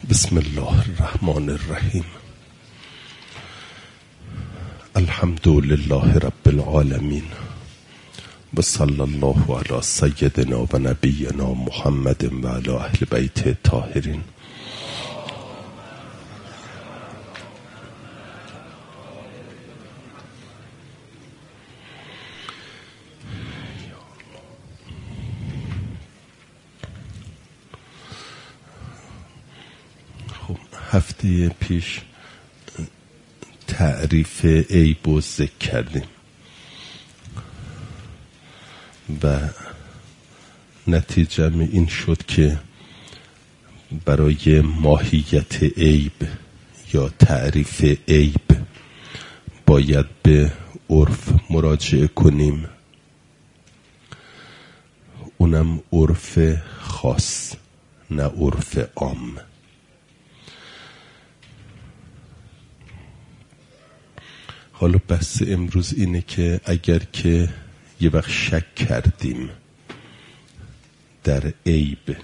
بسم الله الرحمن الرحیم. الحمد لله رب العالمین و صلی الله علی سیدنا و نبینا محمد و علی اهل بیت الطاهرین. هفته پیش تعریف عیب و ذکر کردیم و نتیجه این شد که برای ماهیت عیب یا تعریف عیب باید به عرف مراجعه کنیم، اونم عرف خاص نه عرف عام. حالا بحث امروز اینه که اگر که یه وقت شک کردیم در عیب،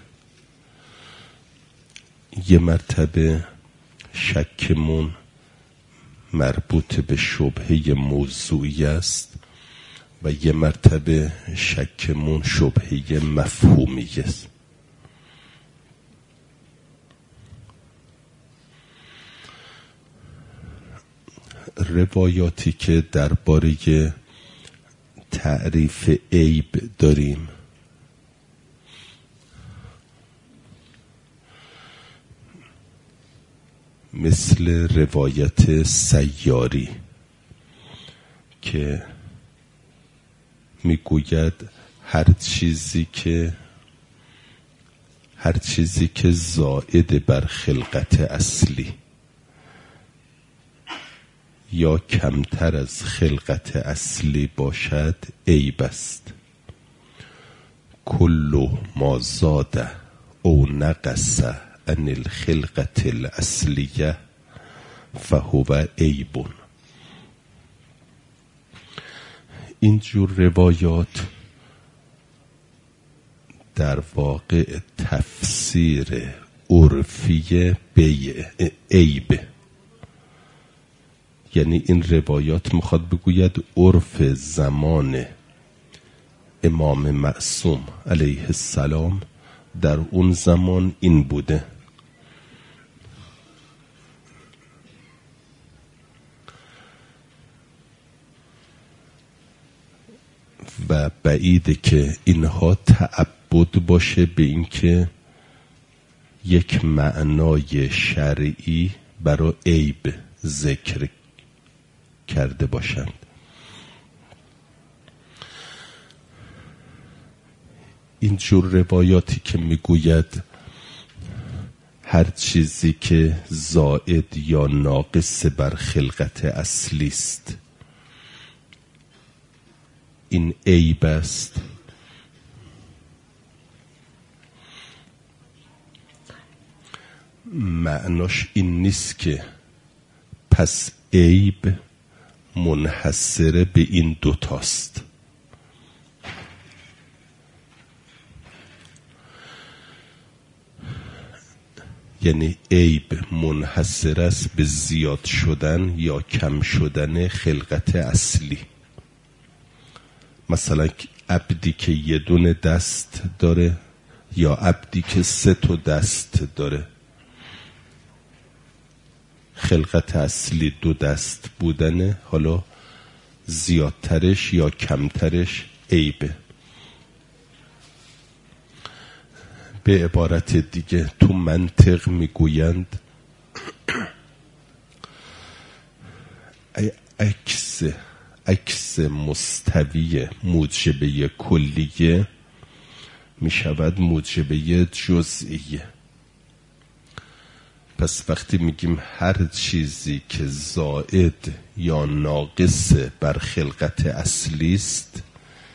یه مرتبه شکمون مربوط به شبهه موضوعی است و یه مرتبه شکمون شبهه مفهومی است. روایاتی که درباره تعریف عیب داریم مثل روایت سیاری که میگوید هر چیزی که زائد بر خلقت اصلی یا کمتر از خلقت اصلی باشد عیب است. کل ما زاد او نقص عن الخلقت الاصلیه فهو عیب. اینجور روایات در واقع تفسیر عرفی عیب، یعنی این روایات میخواد بگوید عرف زمان امام معصوم علیه السلام در اون زمان این بوده و بعیده که اینها تعبد باشه به اینکه یک معنای شرعی برای عیب ذکر کرده باشند. این جور روایاتی که میگوید هر چیزی که زائد یا ناقص بر خلقت اصلی است این عیب است، معناش این نیست که پس عیب منحصر به این دوتاست. یعنی عیب منحصر است به زیاد شدن یا کم شدن خلقت اصلی. مثلا عبدی که یه دونه دست داره یا عبدی که 3 دست داره، خلقت اصلی 2 دست بودنه، حالا زیادترش یا کمترش عیبه. به عبارت دیگه تو منطق میگویند عکس مستوی موجبه کلیه میشود موجبه جزئیه. پس وقتی میگیم هر چیزی که زائد یا ناقص بر خلقت اصلی است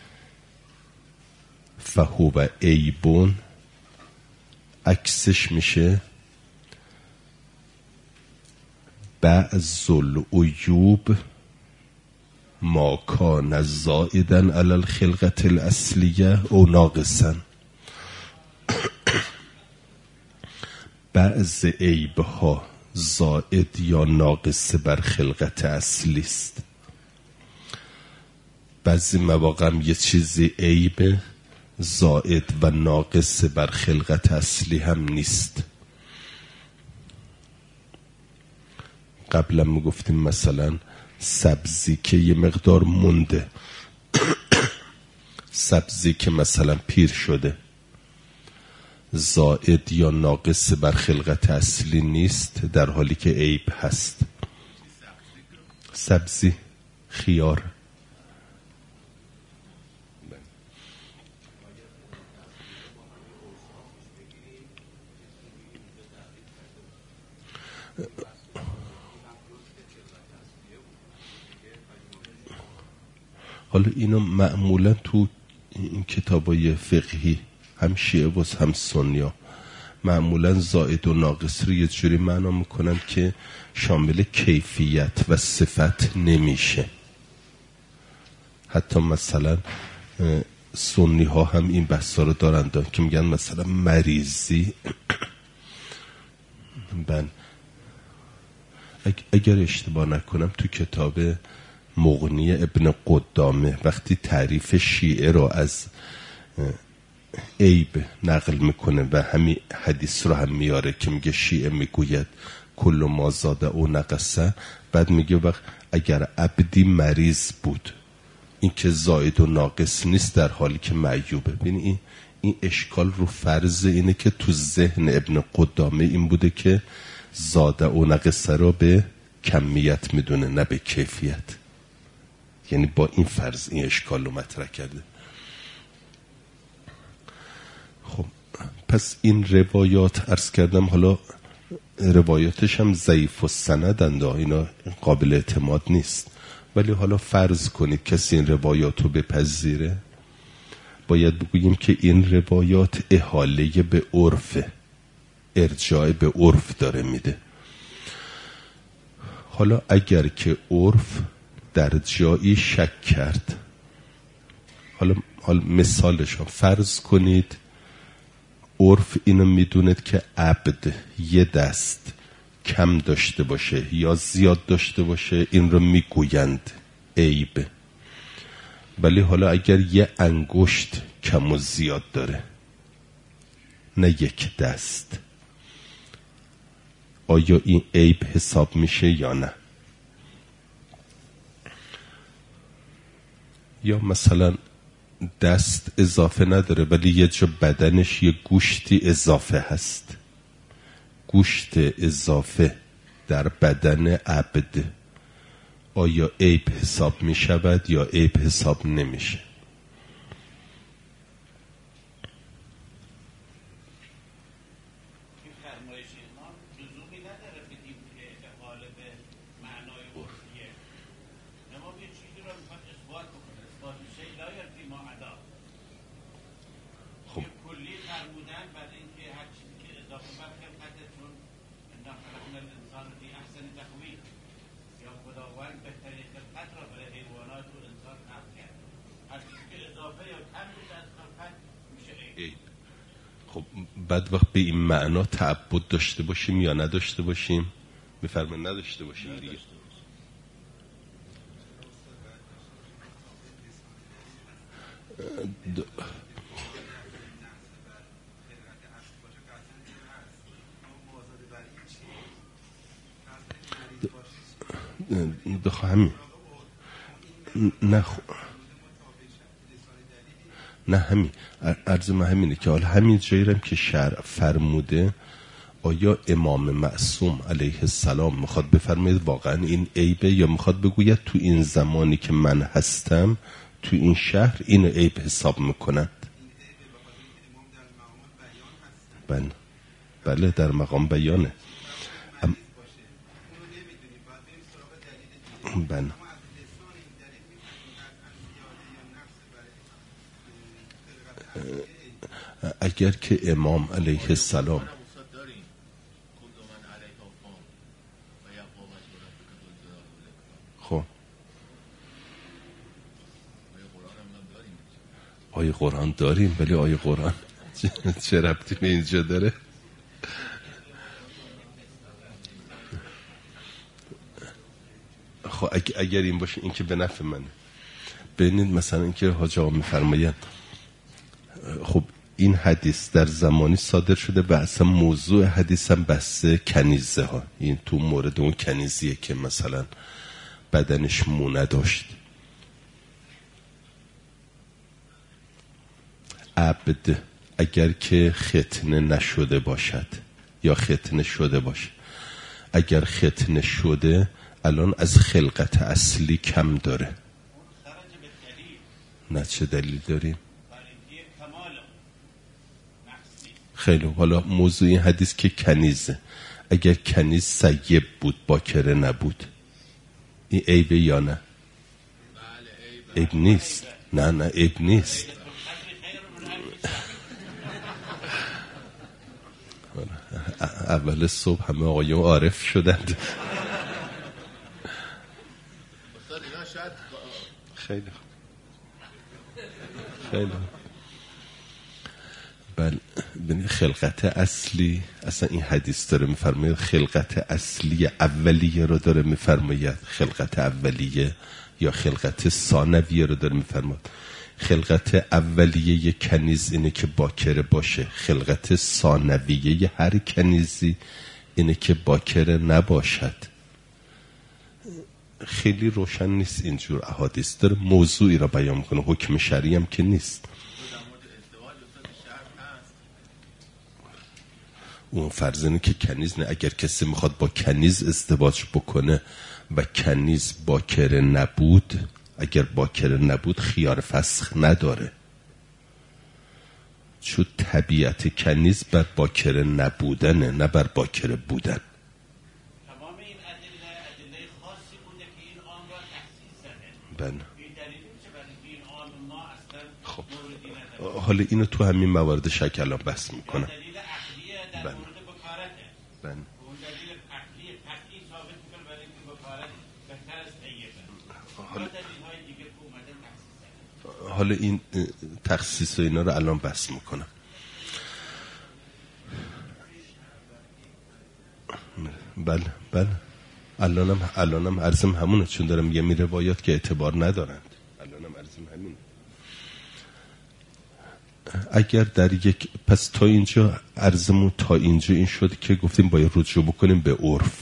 فهو عیبون، عکسش میشه بعض العیوب ما کان زائدا علی الخلقت الاصلیه او ناقصا. بعض عیبها زائد یا ناقص بر خلقت اصلی است. بعضی مواقع یه چیزی عیب زائد و ناقص بر خلقت اصلی هم نیست. قبلا میگفتیم مثلا سبزی که یه مقدار مونده، سبزی که مثلا پیر شده، زائد یا ناقص بر خلقت اصلی نیست، در حالی که عیب هست. سبزی خیار، حالا اینو معمولا تو این کتابای فقهی هم شیعه و هم سنیا معمولا زائد و ناقص رو یه جوری معنا میکنن که شامل کیفیت و صفت نمیشه. حتی مثلا سنی ها هم این بحثا رو دارن که میگن مثلا مریضی من اگر اشتباه نکنم تو کتاب مغنی ابن قدامه وقتی تعریف شیعه رو از عیب نقل میکنه و همین حدیث رو هم میاره که میگه شیعه میگوید کل ما زاده او نقصه، بعد میگه وقت اگر عبدی مریض بود این که زائد و ناقص نیست در حالی که معیوبه. ببین این اشکال رو فرض اینه که تو ذهن ابن قدامه این بوده که زاده و نقصه رو به کمیت میدونه نه به کیفیت، یعنی با این فرض این اشکال رو مطرح کرده. خب پس این روایات عرض کردم حالا روایاتش هم ضعیف و سندند، اینا قابل اعتماد نیست، ولی حالا فرض کنید کسی این روایات رو بپذیره، باید بگوییم که این روایات احاله به عرف، ارجاع به عرف داره میده. حالا اگر که عرف در جایی شک کرد، حالا مثالش ها فرض کنید عرف اینو میدوند که عبد یه دست کم داشته باشه یا زیاد داشته باشه این رو میگویند عیب، ولی حالا اگر یه انگشت کم و زیاد داره نه یک دست، آیا این عیب حساب میشه یا نه؟ یا مثلا دست اضافه نداره ولی یه جا بدنش یه گوشتی اضافه هست، گوشت اضافه در بدن عبد، آیا عیب حساب می شود یا عیب حساب نمیشه؟ بعد وقت به این معنا تعبد داشته باشیم یا نداشته باشیم؟ میفرمایید نداشته باشیم دیگه. همین نه همین عرض من همینه که حالا همین جایرم که شرع فرموده، آیا امام معصوم علیه السلام میخواد بفرماید واقعا این عیبه یا میخواد بگوید تو این زمانی که من هستم تو این شهر این عیب حساب میکنند؟ بله در مقام بیانه. بله اگر که امام علیه السلام خب آیه قرآن داریم، ولی آیه قرآن چه ربطی به اینجا داره؟ خب اگر این باشه این که به نفع منه. ببینید مثلا اینکه حاج آقا میفرمایند خب این حدیث در زمانی صادر شده و اصلا موضوع حدیث هم بحث کنیزه ها، این تو مورد اون کنیزیه که مثلا بدنش مو نداشت. عبد اگر که ختنه نشده باشد یا ختنه شده باشه، اگر ختنه شده الان از خلقت اصلی کم داره. نه چه دلیل داریم؟ خیلی حالا موضوع این حدیث که کنیزه، اگر کنیز سیب بود باکره نبود این عیبه یا نه؟ عیب نیست. نه عیب نیست. اول صبح همه آقایون عارف شدند. خیلی خیلی بله. خلقت اصلی اصلا این حدیث داره میفرماید خلقت اصلی اولیه رو داره میفرماید، خلقت اولیه یا خلقت ثانویه رو داره میفرماید. خلقت اولیه کنیز اینه که باکره باشه، خلقت ثانویه هر کنیزی اینه که باکره نباشد. خیلی روشن نیست اینجور احادیث، داره موضوعی را بیان میکنه، حکم شرعی هم که نیست. اون فرض اینه که کنیز نه. اگر کسی میخواد با کنیز ازدواج بکنه و کنیز باکره نبود، اگر باکره نبود خیار فسخ نداره، چون طبیعت کنیز بر باکره نبودنه نه بر باکره بودن. تمام این ادله خاصی بوده که این آن را تخصیص زده. بله. این دلیل میشه برای این آن ما اصلا خب موردی نداره. حالا اینو تو همین موارد شکلان بحث میکنم. دلیل عقلیه در بله. مورد بکارته. بله. اون دلیل عقلی قطعی ثابت میکنه برای اینکه بکارت بهتر از طیبه. حالا دلیل‌های دیگه که اومده تخصیص زده. حالا این تخصیص و اینا رو الان بحث میکنم. بله الانم عرضم همونه، چون دارم میگم این روایات که اعتبار ندارند. الانم عرضم همونه. اگر در یک پس تا اینجا عرضمون تا اینجا این شد که گفتیم باید رجوع بکنیم به عرف.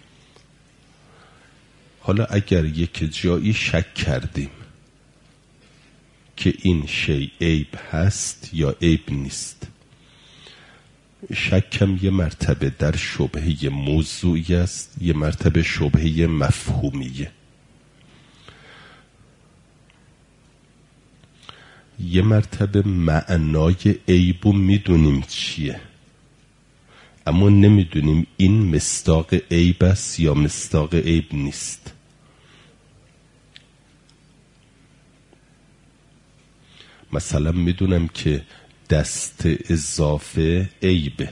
حالا اگر یک جایی شک کردیم که این شی عیب هست یا عیب نیست، شکم یه مرتبه در شبهه موضوعی است، یه مرتبه شبهه مفهومیه. یه مرتبه معنای عیبو میدونیم چیه، اما نمیدونیم این مصداق عیب است یا مصداق عیب نیست. مثلا میدونم که دست اضافه عیبه،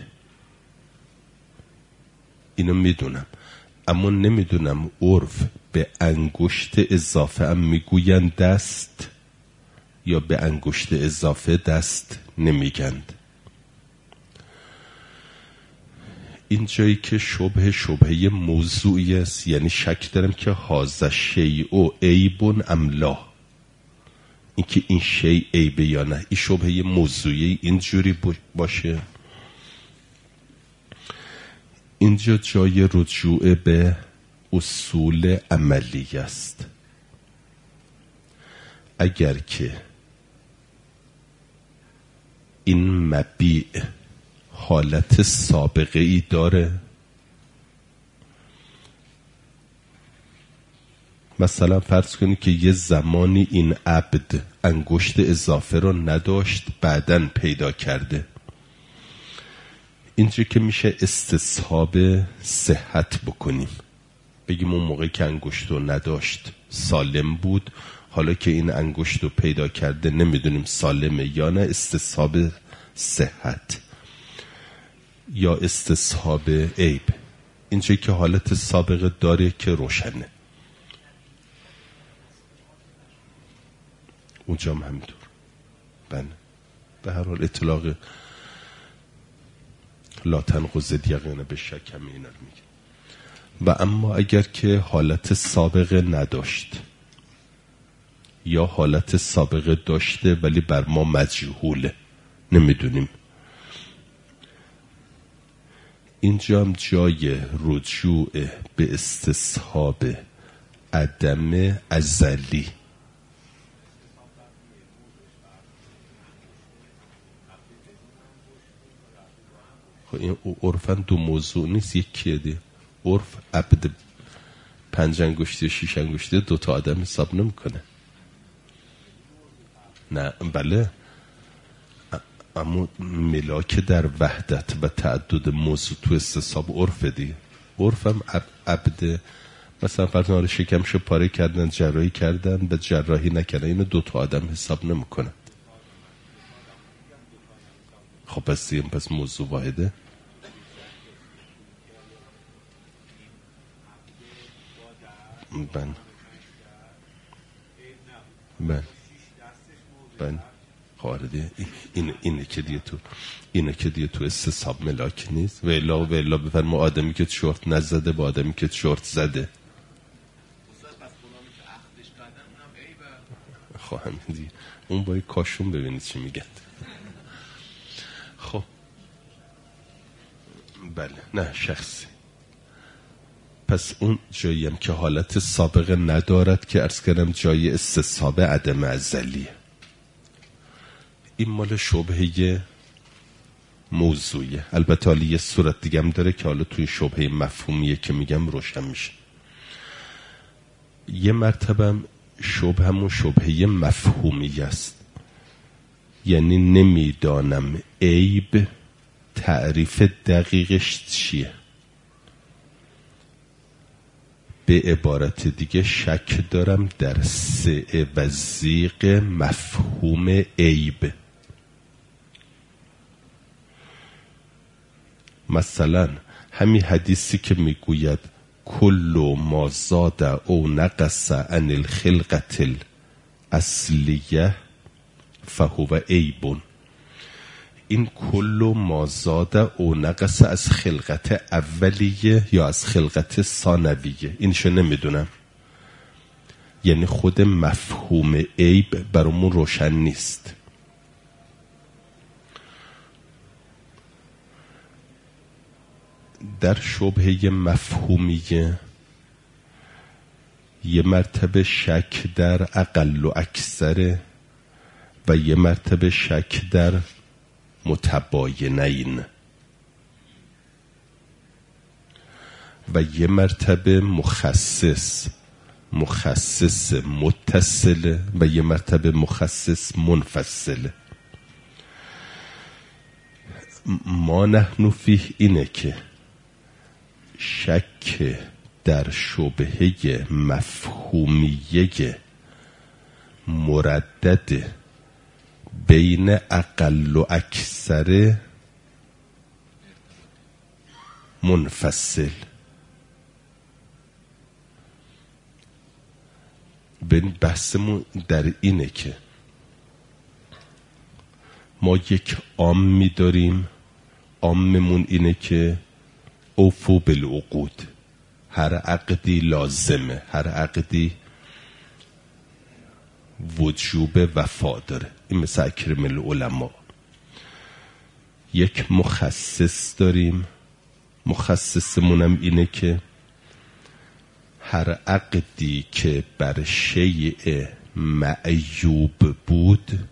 اینو میدونم، اما نمیدونم عرف به انگشت اضافه هم میگوین دست یا به انگشت اضافه دست نمیگند. این جایی که شبهه موضوعی است، یعنی شک دارم که هذا شیء عیب ام لا، این که این شیء عیبه یا نه. این شبهه موضوعی اینجوری باشه. اینجا جای رجوع به اصول عملی است. اگر که این مبیع حالت سابقه ای داره، مثلا فرض کنید که یه زمانی این عبد انگشت اضافه رو نداشت بعداً پیدا کرده، اینجا که میشه استصحاب صحت بکنیم، بگیم اون موقع که انگشت رو نداشت سالم بود، حالا که این انگشت رو پیدا کرده نمیدونیم سالمه یا نه، استصحاب صحت یا استصحاب عیب. اینجا که حالت سابقه داره که روشنه، اونجا هم همینطور. بله به هر حال اطلاق لا تنقض الیقین به شک همه اینا رو میگه. و اما اگر که حالت سابقه نداشت یا حالت سابقه داشته ولی بر ما مجهوله، نمیدونیم، اینجا هم جای رجوع به استصحاب عدم ازلی. خب این عرفاً دو موضوع نیست، یکیه دی. عرف عبد 5 انگشتی و 6 انگشتی 2 تا آدم حساب نمیکنه. نه بله، اما ملاک در وحدت و تعدد موضوع تو استصحاب عرف دی. عرف هم عبد، مثلا فرضاً شکمشو پاره کردن، جراحی کردن، به جراحی نکردن، اینو 2 تا آدم حساب نمیکنه. خب پس موضوع واحده. بله خارده اینه که دیگه تو استصحاب ملاک نیست. و الا بفرما آدمی که شورت نزده با آدمی که شورت زده. خب همین دیگه، اون با کاشون ببینید چی میگن. خب بله، نه شخصی. پس اون جاییم که حالت سابقه ندارد که عرض کردم جای استصحاب عدم ازلیه. این مال شبهه موضوعیه. البته حالا یه صورت دیگه هم داره که حالا توی شبهه مفهومیه که میگم روشن میشه. یه مرتبه شبه همون شبهه مفهومی است، یعنی نمیدانم عیب تعریف دقیقش چیه. به عبارت دیگه شک دارم در سعه و زیغ مفهوم عیب. مثلا همین حدیثی که میگوید کل ما زاد او نقص عن الخلقت الاصلیه فهو عیب. این کل ما زاد او نقص از خلقت اولیه یا از خلقت ثانویه، اینشو نمیدونم. یعنی خود مفهوم عیب برامون روشن نیست. در شبهه مفهومیه یه مرتبه شک در اقل و اکثره و یه مرتبه شک در متباینین و یه مرتبه مخصص متصله و یه مرتبه مخصص منفصله. ما نحن فیه اینه که شک در شبهه مفهومیه مردد بین اقل و اکثر منفصل. ببین بحثمون در اینه که ما یک عامی داریم، عاممون اینه که اوفو بالعقود، هر عقدی لازمه، هر عقدی وجوب وفا داره. این مثل اکرم العلماء. یک مخصص داریم، مخصصمونم اینه که هر عقدی که بر شیء معیوب بود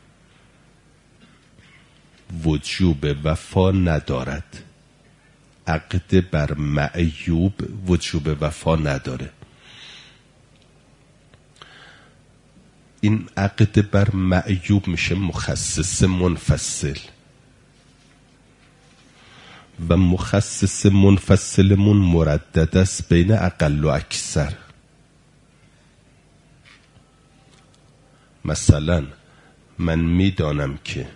وجوب وفا ندارد. عقد بر معیوب وجوب وفا نداره. این عقد بر معیوب میشه مخصص منفصل و مخصص منفصلمون مردد است بین اقل و اکثر. مثلا من میدانم که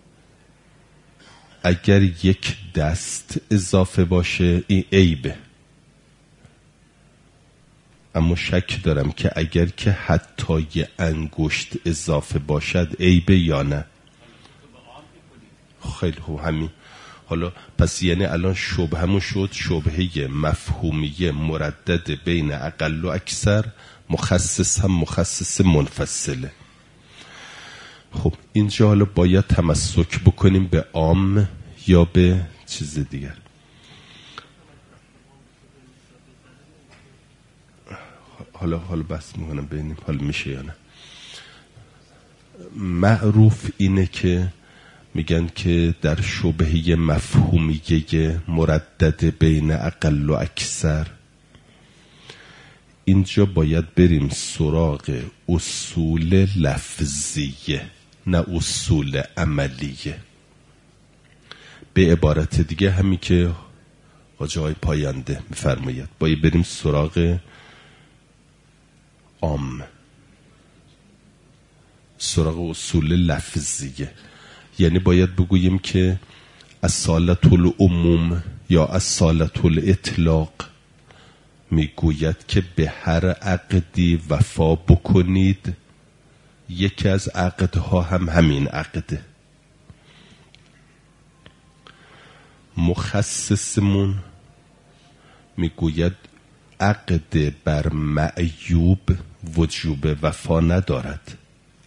اگر یک دست اضافه باشه این عیبه، اما شک دارم که اگر که حتی یه انگشت اضافه باشد عیبه یا نه. خیلی خوب، همین حالا پس یعنی الان شبهمون شد شبهه مفهومیه مردد بین اقل و اکثر، مخصص هم مخصص منفصله. خب اینجا حالا باید تمسک بکنیم به عام یا به چیز دیگر. حالا بحث میکنم ببینیم حالا میشه یا نه. معروف اینه که میگن که در شبهه مفهومیه مردد بین اقل و اکثر اینجا باید بریم سراغ اصول لفظیه نه اصول عملیه. به عبارت دیگه همین که حاجی های پاینده میفرماید باید بریم سراغ عام، سراغ اصول لفظیه. یعنی باید بگوییم که اصالت العموم یا اصالت الاطلاق میگوید که به هر عقدی وفا بکنید، یکی از عقدها هم همین عقده. مخصصمون میگوید عقد بر معیوب وجوب وفا ندارد،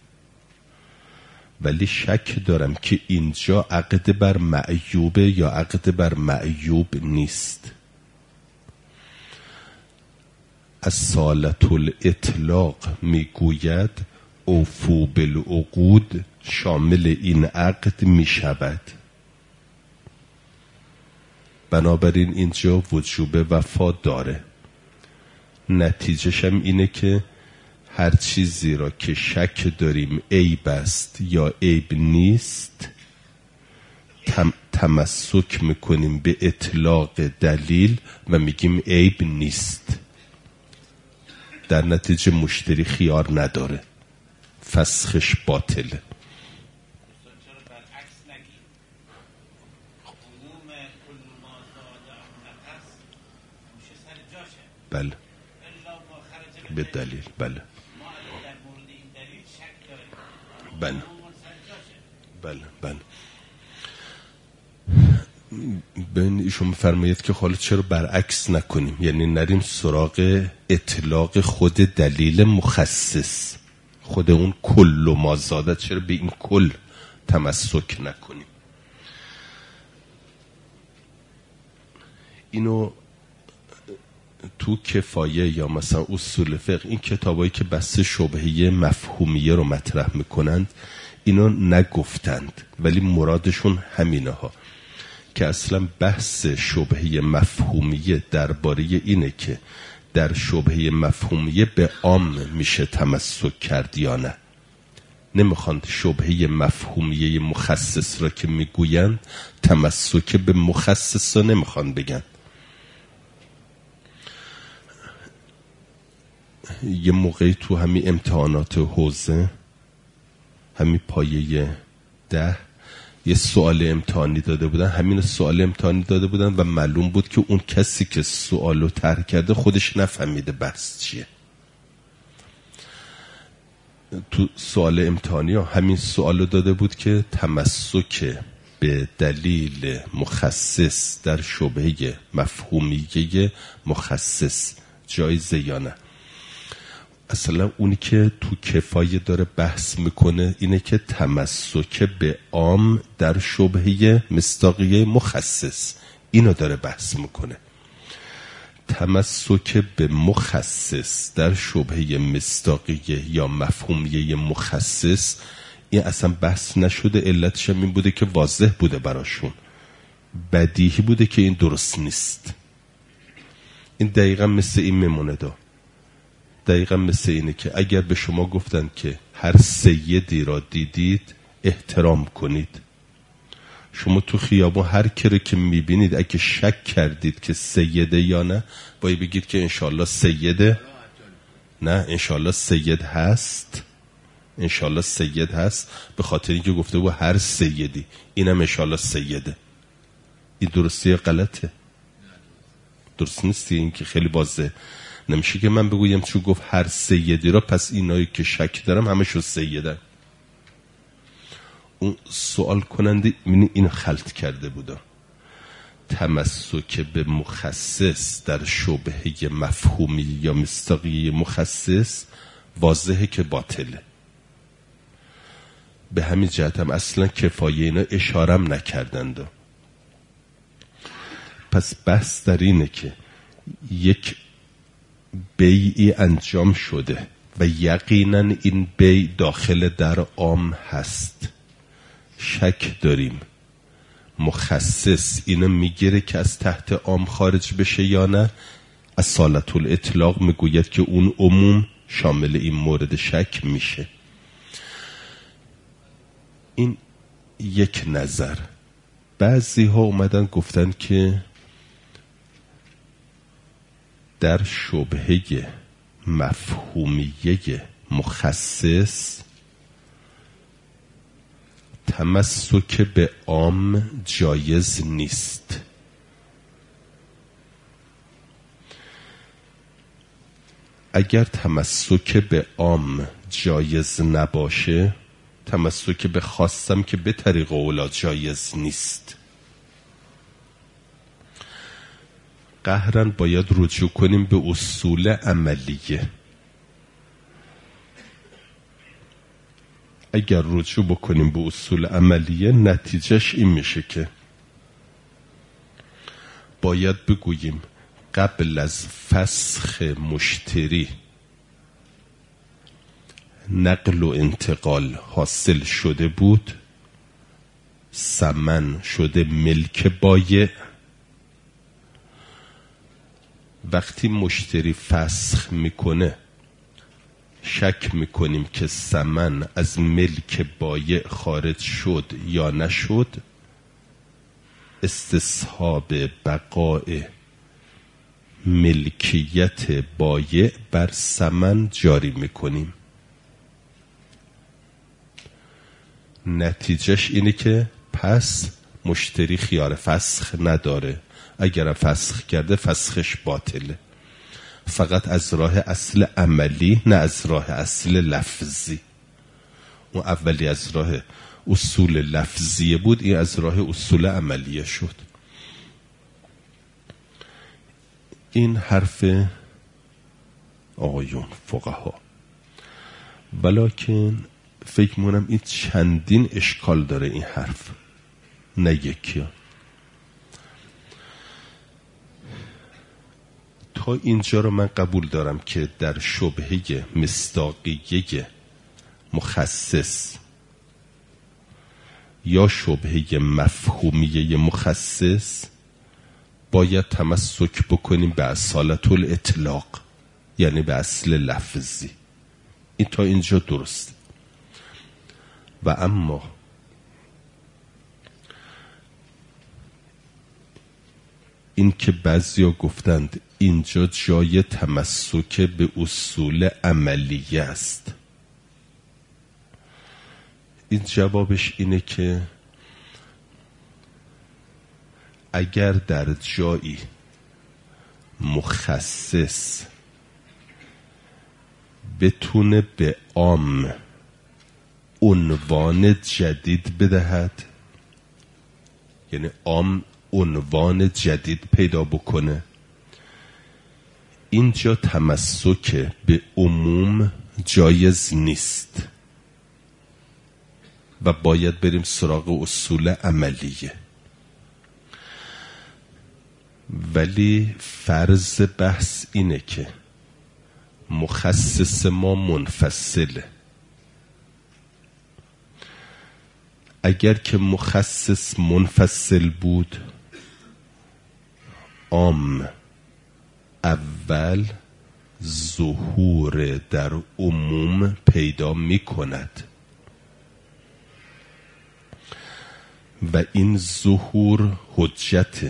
ولی شک دارم که اینجا عقد بر معیوب یا عقد بر معیوب نیست. اصالت الاطلاق میگوید اوفو بالعقود شامل این عقد میشود، بنابراین اینجا وجوب وفا داره. نتیجهش هم اینه که هر چیزی را که شک داریم عیب است یا عیب نیست تمسک میکنیم به اطلاق دلیل و میگیم عیب نیست. در نتیجه مشتری خیار نداره، فسخش باطله. بله به دلیل. بله بله بله. ببین ایشون فرماید که حالا چرا برعکس نکنیم، یعنی نریم سراغ اطلاق خود دلیل مخصص، خود اون کل و ما زاده، چرا به این کل تمسک نکنیم. اینو تو کفایه یا مثلا اصول فقه، این کتابایی که بحث شبهه مفهومیه رو مطرح میکنند اینو نگفتند، ولی مرادشون همینه ها که اصلا بحث شبهه مفهومیه درباره اینه که در شبهه مفهومیه به عام میشه تمسک کرد یا نه. نمیخوان شبهه مفهومیه مخصص را که میگویند تمسک به مخصص را نمیخوان بگن. یه موقعی تو همین امتحانات حوزه همین پایه 10 یه سوال امتحانی داده بودن، همین سوال امتحانی داده بودن و معلوم بود که اون کسی که سوالو طرح کرده خودش نفهمیده بحث چیه. تو سوال امتحانی ها همین سوالو داده بود که تمسک به دلیل مخصص در شبهه مفهومیه مخصص جایزه یا نه. اصلا اونی که تو کفایه داره بحث میکنه اینه که تمسک به عام در شبهه مصداقیه مخصص، اینو داره بحث میکنه. تمسک به مخصص در شبهه مصداقیه یا مفهومیه مخصص این اصلا بحث نشده. علتش هم این بوده که واضح بوده براشون، بدیهی بوده که این درست نیست. این دقیقا مثل این میمونه دقیقا مثل اینه که اگر به شما گفتن که هر سیدی را دیدید احترام کنید، شما تو خیابون هر کی رو که میبینید اگه شک کردید که سیده یا نه باید بگید که انشالله سیده، نه انشالله سید هست، انشالله سید هست، به خاطر اینکه گفته بود هر سیدی، اینم انشالله سیده. این درستی غلطه؟ درست نیستی. این که خیلی واضحه. نمیشه که من بگویم چون گفت هر سیدی را پس اینایی که شک دارم همشون سیدن. اون سوال کننده اینو خلط کرده بودا. تمسک به مخصص در شبهه مفهومی یا مصداقی مخصص واضحه که باطله. به همین جهت هم اصلا کفایه اینا اشارم نکردند. پس بحث در اینه که یک بیعی انجام شده و یقینا این بیع داخل در عام هست، شک داریم مخصص اینو میگیره که از تحت عام خارج بشه یا نه. اصالت الاطلاق میگوید که اون عموم شامل این مورد شک میشه. این یک نظر. بعضی ها اومدن گفتن که در شبهه مفهومیه مخصص تمسک به عام جایز نیست. اگر تمسک به عام جایز نباشه، تمسک به خاصم که به طریق اولا جایز نیست. قهرن باید رجوع کنیم به اصول عملیه. اگر رجوع بکنیم به اصول عملیه، نتیجهش این میشه که باید بگوییم قبل از فسخ مشتری نقل و انتقال حاصل شده بود، ثمن شده ملک بایع. وقتی مشتری فسخ میکنه شک میکنیم که ثمن از ملک بایع خارج شد یا نشد، استصحاب بقای ملکیت بایع بر ثمن جاری میکنیم. نتیجهش اینه که پس مشتری خیار فسخ نداره. اگر فسخ کرده فسخش باطله، فقط از راه اصل عملی نه از راه اصل لفظی. اون اولی از راه اصول لفظیه بود، این از راه اصول عملیه شد. این حرف آقایون فقها، ولکن فکر مونم این چندین اشکال داره این حرف، نه یکی. تا اینجا رو من قبول دارم که در شبهه مصداقیه مخصص یا شبهه مفهومیه مخصص باید تمسک بکنیم به اصالت الاطلاق، یعنی به اصل لفظی. این تا اینجا درست. و اما این که بعضیا گفتند اینجا جای تمسک به اصول عملیه است، این جوابش اینه که اگر در جایی مخصص بتونه به عام عنوان جدید بدهد، یعنی عام عنوان جدید پیدا بکنه، اینجا تمسک به عموم جایز نیست و باید بریم سراغ اصول عملیه. ولی فرض بحث اینه که مخصص ما منفصله. اگر که مخصص منفصل بود، عام اول ظهور در عموم پیدا می کند و این ظهور حجته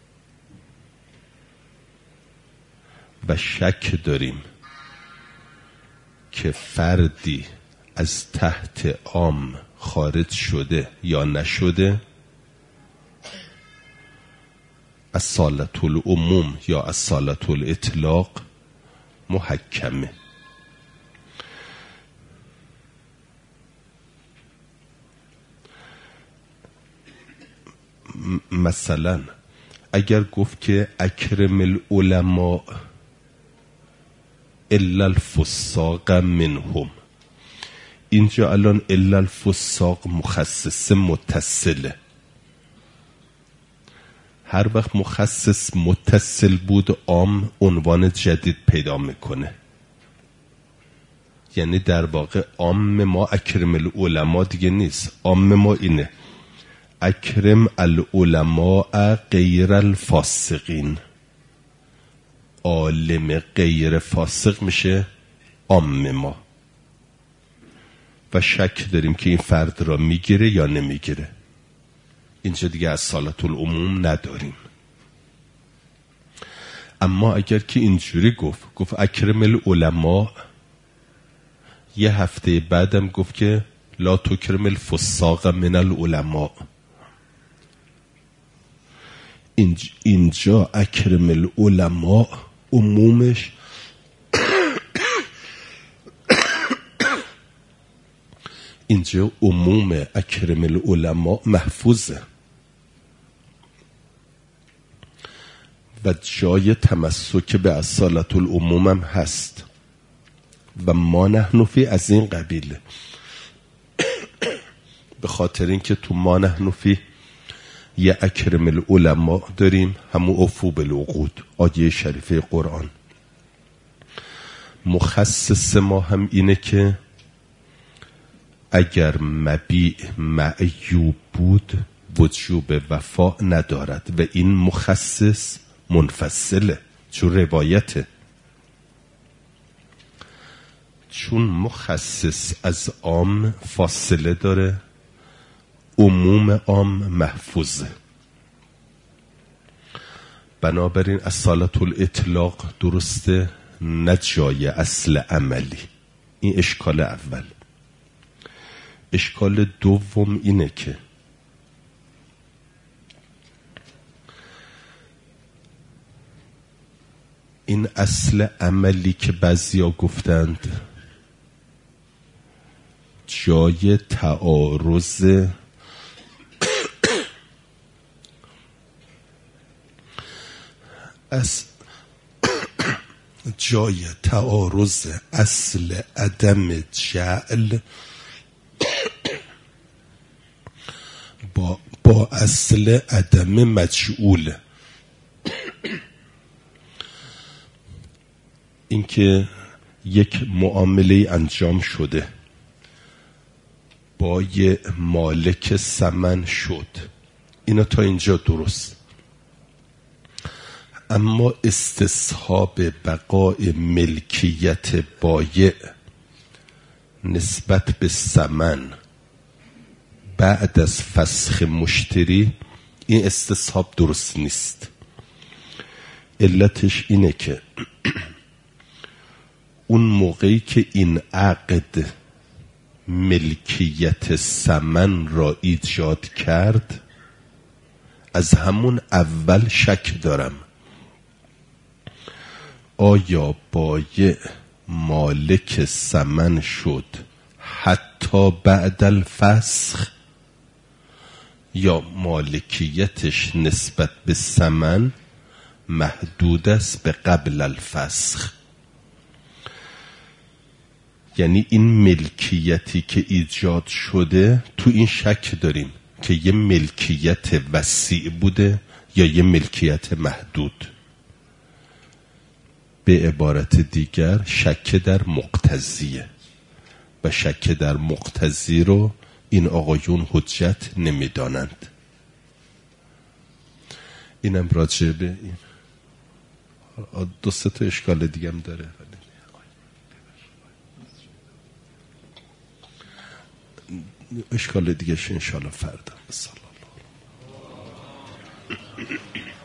و شک داریم که فردی از تحت عام خارج شده یا نشده، اصالت العموم یا اصالت الاطلاق محکمه. مثلا اگر گفت که اکرم العلماء الا الفساق منهم، اینجا الان الا الفساق مخصص متصله. هر وقت مخصص متصل بود عام عنوان جدید پیدا میکنه. یعنی در واقع عام ما اکرم العلماء دیگه نیست، عام ما اینه اکرم العلماء غیر الفاسقین. عالم غیر فاسق میشه عام ما و شک داریم که این فرد را میگیره یا نمیگیره. اینجا دیگه از صالت العموم نداریم. اما اگر که اینجوری گفت اکرم العلماء، یه هفته بعدم گفت که لا تکرم الفساق من العلماء، اینجا اکرم العلماء عمومش اینجا عموم اکرم العلماء محفوظه و جای تمسک به اصالت العموم هم هست و ما نحن فی از این قبیله. به خاطر اینکه تو ما نحن فی یه اکرم العلماء داریم، همون اوفوا بالعقود، آیه شریفه قرآن. مخصص ما هم اینه که اگر مبیع معیوب بود وجوب وفا ندارد و این مخصص منفصله، چون روایته. چون مخصص از عام فاصله داره، عموم عام محفوظه. بنابراین اصالت الاطلاق درسته، نه جای اصل عملی. این اشکال اول. اشکال دوم اینه که این اصل عملی که بعضیا گفتند جای تعارض جای تعارض اصل عدم جعل با اصل عدم مجعول. اینکه یک معامله انجام شده با یه مالک ثمن شد، اینا تا اینجا درست. اما استصحاب بقای ملکیت بایع نسبت به ثمن بعد از فسخ مشتری، این استصحاب درست نیست. علتش اینه که اون موقعی که این عقد ملکیت ثمن را ایجاد کرد، از همون اول شک دارم آیا بایع مالک ثمن شد حتی بعد الفسخ یا مالکیتش نسبت به ثمن محدود است به قبل الفسخ. یعنی این ملکیتی که ایجاد شده، تو این شک داریم که یه ملکیت وسیع بوده یا یه ملکیت محدود. به عبارت دیگر شک در مقتضیه و شک در مقتضی رو این آقایون حجت نمیدانند. اینم راجع به این دو سه تا اشکال دیگه هم داره. اشکال دیگه انشاءالله فردا.